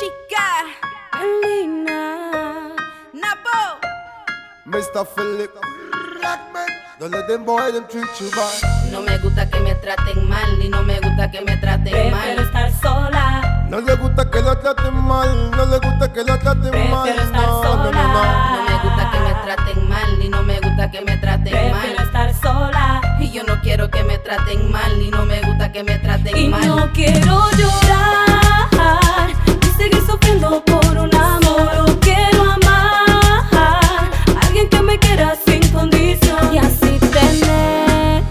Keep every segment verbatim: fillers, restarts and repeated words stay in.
Chica, Elena, Napo, mister Philip, don't let them boys them treat you bad. no me gusta que me traten mal y no me gusta que me traten Prefiero mal. estar sola. No le gusta que la traten mal, no le gusta que la traten Prefiero mal. estar No, no, no, sola. no. No me gusta que me traten mal y no me gusta que me traten Prefiero mal. estar sola. Y yo no quiero que me traten mal y no me gusta que me traten Y mal. no quiero llorar y seguir sufriendo por un amor. Yo quiero amar a alguien que me quiera sin condición y así tener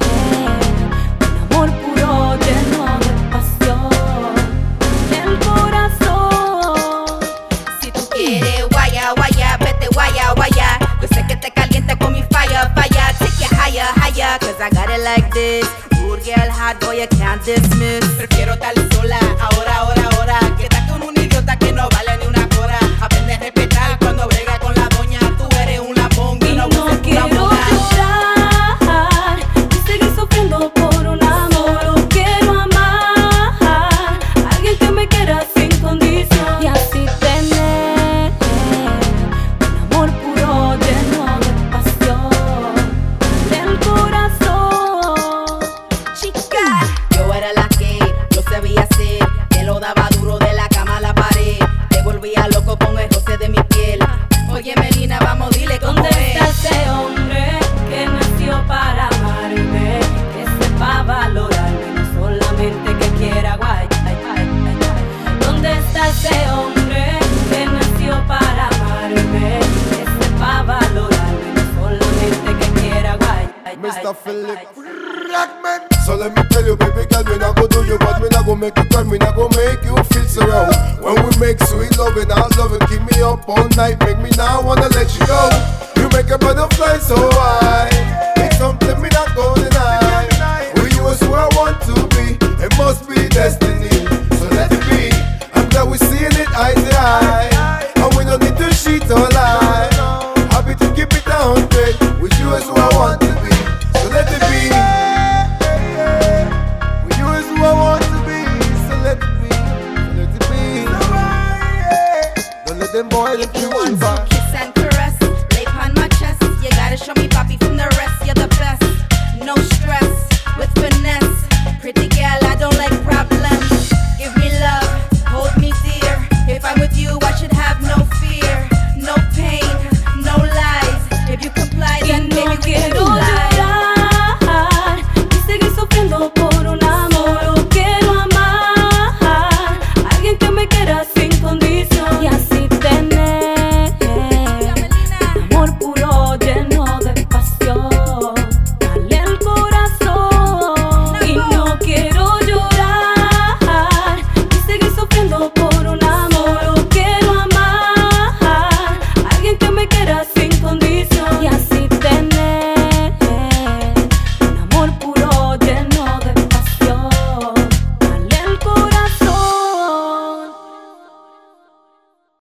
un amor puro lleno de pasión en el corazón. Si tú quieres guaya, guaya, vete guaya, guaya. Yo sé que te calienta con mi fire, fire. Take it higher, higher, cause I got it like this. Good girl, hot boy, you can't dismiss. Prefiero estar sola, ahora, ahora, ahora. Que estar con un idiota que no vale ni una cora. Aprende a respetar cuando brega con la doña. Tú eres una ponga y no No uses quiero una mona. llorar y seguir sufriendo por un amor. Yo quiero amar a alguien que me quiera sin condición y así tener un amor puro lleno de pasión del corazón. Chica, yo era la que lo sabía hacer. Te lo daba duro de la cama a la pared. Te volvía loco con el roce de mi piel. Oye, Melina, vamos, dile cómo ¿Dónde está es. ese hombre que nació para amarme? Que sepa valorarme, no solamente que quiera guay. ay, ay, ay, ay. ¿Dónde está ese hombre que nació para amarme? Que sepa valorarme, no solamente que quiera guay. ay, ay, mister ay, Philip, ay. so let me tell you, baby girl, me not go do you bad, me not go make you cry, me not go make you feel so wrong. When we make sweet loving, hot loving, keep me up all night, make me not wanna let you go. You make a butterfly so high, it's something me not go deny. With you is who I want to be, it must be destiny, so let it be. I'm glad we're seeing it eye to eye, and we don't need to cheat or lie. Happy to keep it a hundred, with you is who I want to be, so let it be. With you is who I want to be, so let it be, so let it be. Don't let them boys If treat you you want to bad. kiss and caress, lay upon my chest. You gotta show me poppy from the rest. You're the best, no stress, with finesse. Pretty girl, I don't like problems. Give me love, hold me dear. If I'm with you, I should have no fear, no pain, no lies. If you comply, Y then no maybe we can quiero fly. llorar y seguir sufriendo por un amor. Yo quiero amar a alguien que me quiera sin